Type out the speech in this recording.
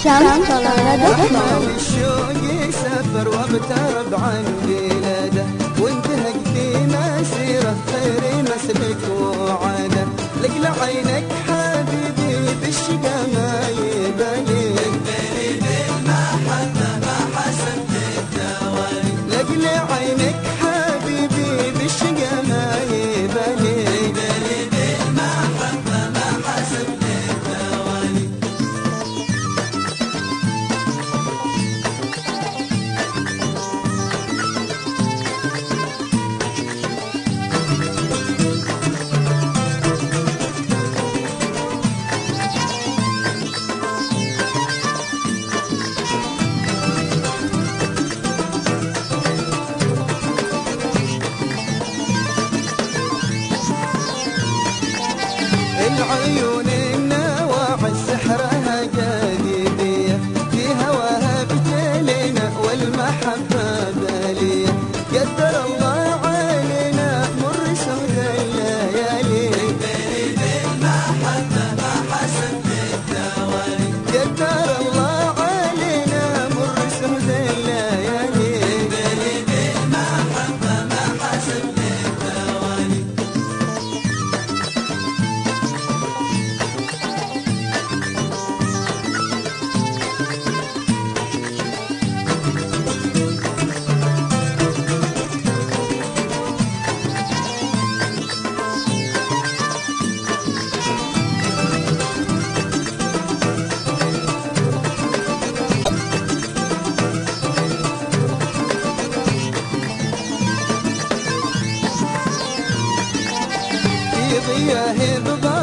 شمس الشوق سفر واغترب عن بلاده، وانتهك في مسيره خير مسلك وعاده. لقلع عينك حبيبي بالشقا ما يبالي، يقبلي بالمحبة ما حسبت الدوالي. لقلع عينك حبيبي بالشقا ما يبالي، يقبلي بالمحبة ما حسبت الدوالي. العيون النواعي سحرها جاذبية، في هواها بتلينا والمحبة بالية. قدر الله علينا مر سود الليالي، يقبلي بالمحبة ما حسبت الدوالي. قدر الله علينا مر سود الليالي، يقبلي بالمحبة ما حسبت الدوالي. ضياه